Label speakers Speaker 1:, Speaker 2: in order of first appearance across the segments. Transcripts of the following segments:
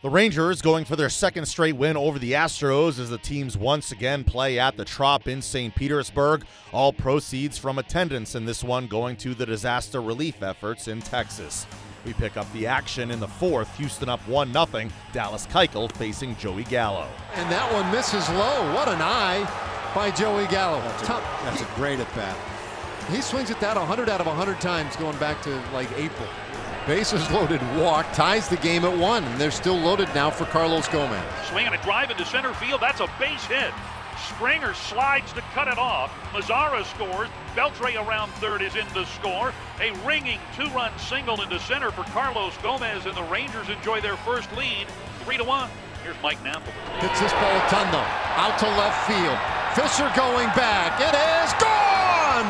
Speaker 1: The Rangers going for their second straight win over the Astros as the teams once again play at the Trop in St. Petersburg. All proceeds from attendance in this one going to the disaster relief efforts in Texas. We pick up the action in the fourth. Houston up 1-0. Dallas Keuchel facing Joey Gallo.
Speaker 2: And that one misses low. What an eye by Joey Gallo.
Speaker 3: That's a great at-bat.
Speaker 2: He swings at that 100 out of 100 times going back to like April. Bases loaded walk, ties the game at 1, and they're still loaded now for Carlos Gomez.
Speaker 4: Swinging a drive into center field, that's a base hit. Springer slides to cut it off. Mazara scores. Beltre around third is in to score. A ringing two-run single into center for Carlos Gomez, and the Rangers enjoy their first lead, 3-1. Here's Mike Napoli.
Speaker 2: Hits this ball a ton though, out to left field. Fisher going back. It is gone!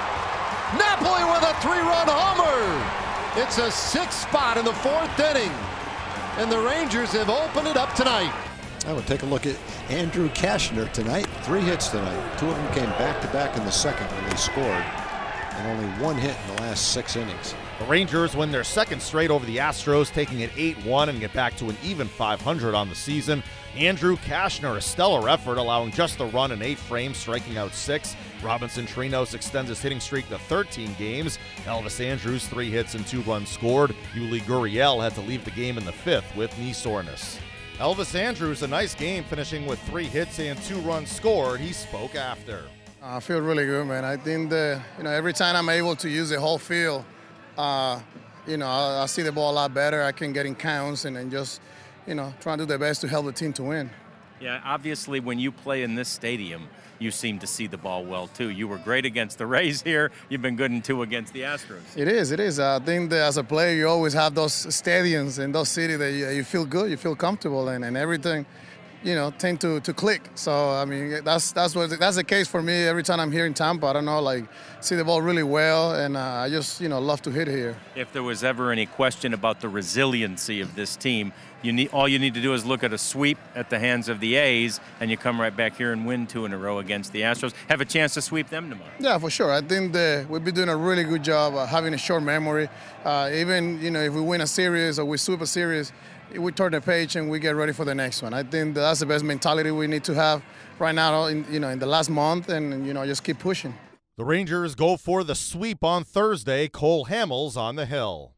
Speaker 2: Napoli with a 3-run homer. It's a 6th spot in the 4th inning, and the Rangers have opened it up tonight.
Speaker 3: I would take a look at Andrew Cashner tonight. 3 hits tonight. 2 of them came back-to-back in the second when they scored, and only 1 hit in the last 6 innings.
Speaker 1: The Rangers win their second straight over the Astros, taking it 8-1 and get back to an even 500 on the season. Andrew Cashner, a stellar effort, allowing just the run in 8 frames, striking out 6. Robinson Trinos extends his hitting streak to 13 games. Elvis Andrus, 3 hits and 2 runs scored. Yuli Gurriel had to leave the game in the 5th with knee soreness. Elvis Andrus, a nice game, finishing with 3 hits and 2 runs scored. He spoke after.
Speaker 5: I feel really good, man. I think that, every time I'm able to use the whole field, I see the ball a lot better. I can get in counts and then just, trying to do the best to help the team to win.
Speaker 6: Yeah, obviously when you play in this stadium, you seem to see the ball well too. You were great against the Rays here. You've been good in 2 against the Astros.
Speaker 5: It is. I think that as a player, you always have those stadiums in those cities that you feel good, you feel comfortable in, and everything, tend to click. So I mean, that's the case for me every time I'm here in Tampa. I don't know, see the ball really well, and I just love to hit here.
Speaker 6: If there was ever any question about the resiliency of this team, all you need to do is look at a sweep at the hands of the A's, and you come right back here and win 2 in a row against the Astros. Have a chance to sweep them tomorrow.
Speaker 5: Yeah, for sure. I think that we've been doing a really good job having a short memory. Even if we win a series or we sweep a series, we turn the page and we get ready for the next one. I think that's the best mentality we need to have right now in the last month, and just keep pushing.
Speaker 1: The Rangers go for the sweep on Thursday. Cole Hamels on the hill.